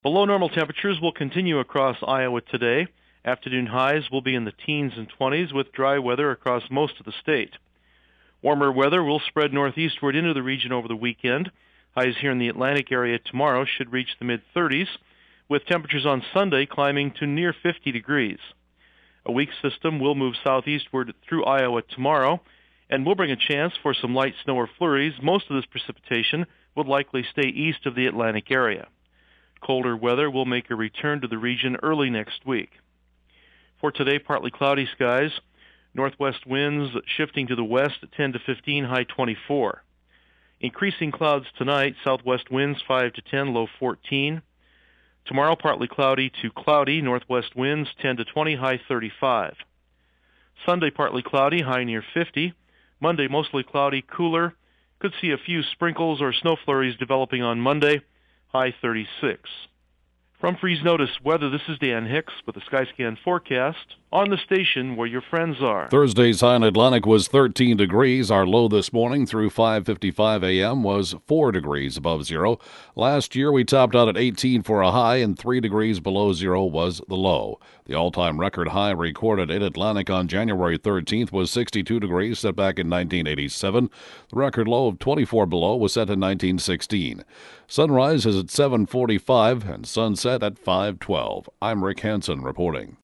Below normal temperatures will continue across Iowa today. Afternoon highs will be in the teens and 20s with dry weather across most of the state. Warmer weather will spread northeastward into the region over the weekend. Highs here in the Atlantic area tomorrow should reach the mid-30s, with temperatures on Sunday climbing to near 50 degrees. A weak system will move southeastward through Iowa tomorrow and will bring a chance for some light snow or flurries. Most of this precipitation would likely stay east of the Atlantic area. Colder weather will make a return to the region early next week. For today, partly cloudy skies. Northwest winds shifting to the west at 10 to 15, high 24. Increasing clouds tonight, southwest winds 5 to 10, low 14. Tomorrow, partly cloudy to cloudy, northwest winds 10 to 20, high 35. Sunday, partly cloudy, high near 50. Monday, mostly cloudy, cooler. Could see a few sprinkles or snow flurries developing on Monday, high 36. From Freeze Notice Weather, this is Dan Hicks with the Skyscan forecast on the station where your friends are. Thursday's high in Atlantic was 13 degrees. Our low this morning through 5:55 a.m. was 4 degrees above zero. Last year we topped out at 18 for a high, and 3 degrees below zero was the low. The all-time record high recorded in Atlantic on January 13th was 62 degrees, set back in 1987. The record low of 24 below was set in 1916. Sunrise is at 7:45 and sunset at 5:12. I'm Rick Hansen reporting.